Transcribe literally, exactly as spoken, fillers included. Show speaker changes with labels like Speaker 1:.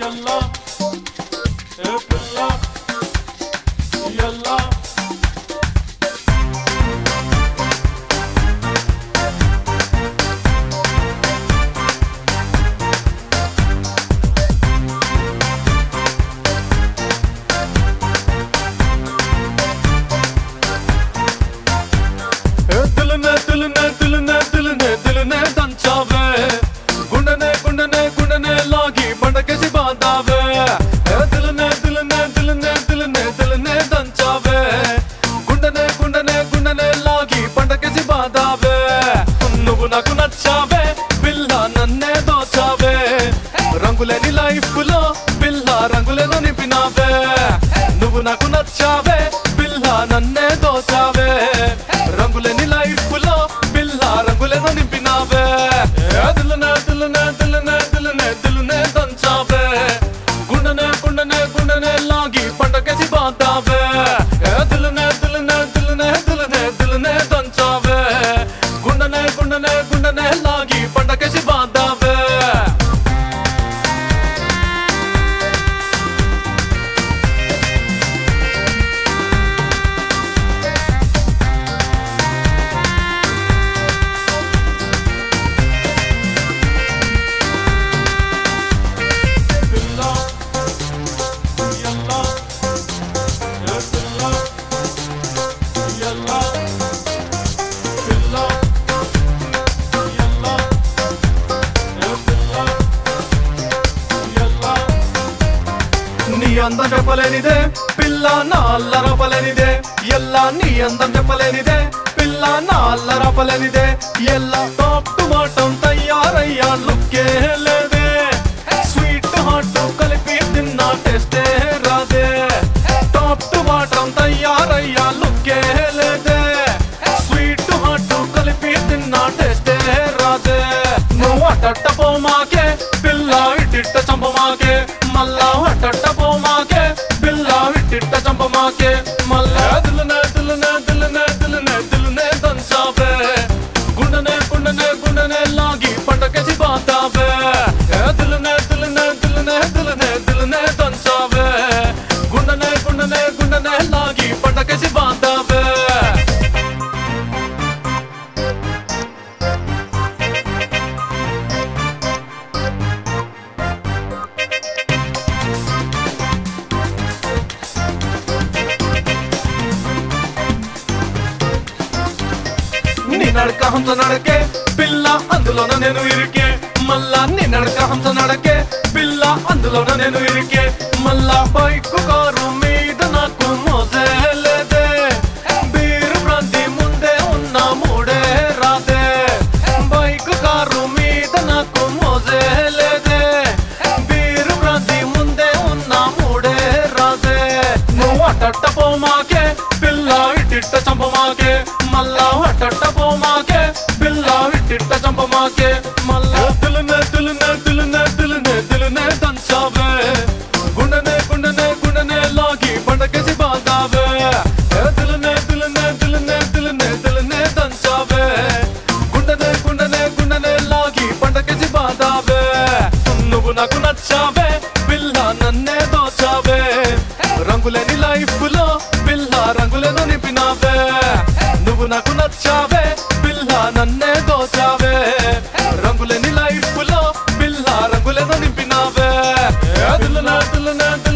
Speaker 1: yalla, yalla, yalla. दिलने दिलने दिलने दिलने दिलने దంచావే గుండెనే గుండెనే గుండెనే లాగి పండకేసి బాందావే दिलने दिलने दिलने दिलने दिलने దంచావే గుండెనే గుండెనే గుండెనే లాగి పండకేసి బాందావే నువ్వు నాకు నచ్చావే పిల్ల నన్నే దోచావే రంగులేని లైఫ్ లో పిల్ల రంగులేను నింపినావే నువ్వు నాకు నచ్చావే పిల్ల నన్నే దోచావే రంగులేని లైఫ్ లో పిల్ల రంగులేను నింపినావే దిల్నే దిల్నే దిల్నే దిల్నే దిల్నే దంచావే గుండెనే గుండెనే గుండెనే లాగి పండకేసి బాందావే దిల్నే దిల్నే దిల్నే దిల్నే దిల్నే దంచావే గుండెనే గుండెనే గుండెనే లాగి పండకేసి బాందావే నీ అందం చెప్పలేనిదే పిల్ల నా అల్లరపలేనిదే ఎల్లా నీ అందం చెప్పలేనిదే పిల్ల నా అల్లరపలేనిదే ఎల్లా టాప్ టు బాటం తయారయ్యా లుక్కే లేదే స్వీట్ హాట్ కలిపి తిన్నా టేస్టే రాదే టాప్ టు బాటం తయారయ్యా లుక్కే లేదే స్వీట్ హాట్ కలిపి తిన్నా టేస్టే రాదే నువ్వు అట్టట్ట పోమాకే పిల్ల ఇట్టిట్ట చంపమాకే మల్లా అట్టట్ట పోమాకే పిల్ల ఇట్టిట్ట చంపమాకే మల్లా దిల్నే దిల్నే దిల్నే దిల్నే దిల్నే దంచావే గుండెనే గుండెనే గుండెనే లాగి పండకేసి బాందావే దిల్నే దిల్నే దిల్నే దిల్నే దిల్నే దంచావే గుండెనే గుండెనే గుండెనే లాగి పండకేసి బాందావే నీ నడక హంస నడకే పిల్ల అందులోన నేను ఇరికే మళ్ళా నీ నడక హంస నడకే పిల్ల అందులోన నేను ఇరికే మళ్ళా బైక్ కారు మీద నాకు మోసే లేదే బీరు బ్రాంతి ముందే ఉన్న మూడే రాదే బైక్ కారు మీద నాకు మోసే లేదే బీరు బ్రాంతి ముందే ఉన్న మూడే రాదే నువ్వు అట్టట్ట పోమాకే పిల్ల ఇట్టిట్ట చంపమాకే మల్లా అట్టట్ట పోమాకే పిల్ల ఇట్టిట్ట చంపమాకే మల్లా దిల్నే దిల్నే దిల్నే దిల్నే దిల్నే దంచావే గుండెనే గుండెనే గుండెనే లాగి పండకేసి బాందావే దిల్నే దిల్నే దిల్నే దిల్నే దిల్నే దంచావే గుండెనే గుండెనే గుండెనే లాగి పండకేసి బాందావే నువ్వు నాకు నచ్చావే పిల్ల నన్నే దోచావే రంగులేని లైఫ్ లో పిల్ల రంగులేను నింపినావే నువ్వు నాకు నచ్చావే పిల్ల నన్నే దోచావే రంగులేని లైఫ్ లో పిల్ల రంగులేను నింపినావే దిల్నే దిల్నే